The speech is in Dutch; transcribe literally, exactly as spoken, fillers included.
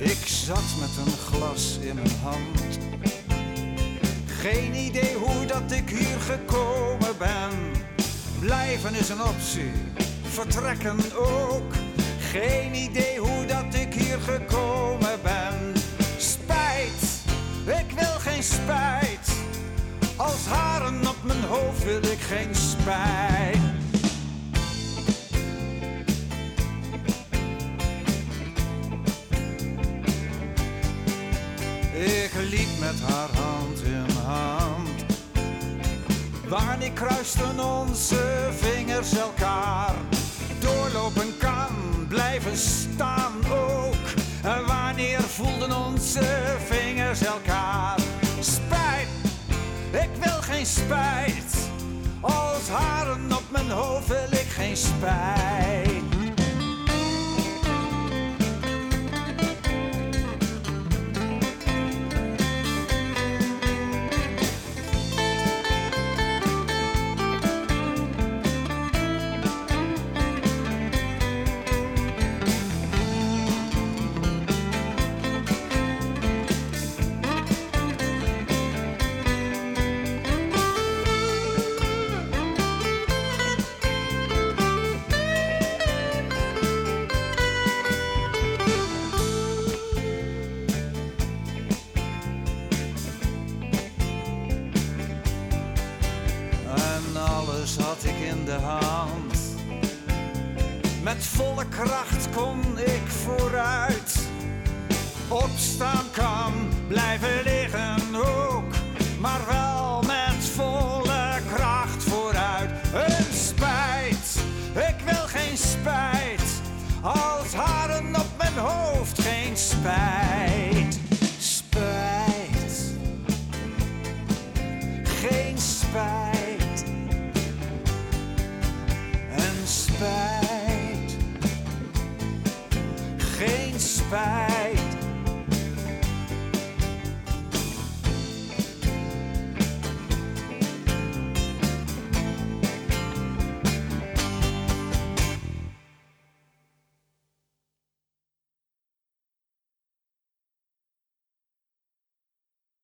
Ik zat met een glas in mijn hand. Geen idee hoe dat ik hier gekomen ben. Blijven is een optie, vertrekken ook. Geen idee hoe dat ik hier gekomen ben. Spijt, ik wil geen spijt. Als haren op mijn hoofd wil ik geen spijt. Ik liep met haar hand in hand. Wanneer kruisten onze vingers elkaar? Doorlopen kan, blijven staan ook. En wanneer voelden onze vingers elkaar? Spijt, ik wil geen spijt. Als haren op mijn hoofd wil ik geen spijt. Alles had ik in de hand. Met volle kracht kon ik vooruit. Opstaan kan, blijven liggen ook. Maar wel met volle kracht vooruit. Een spijt, ik wil geen spijt. Als haren op mijn hoofd geen spijt. Spijt, geen spijt. Spijt, geen spijt.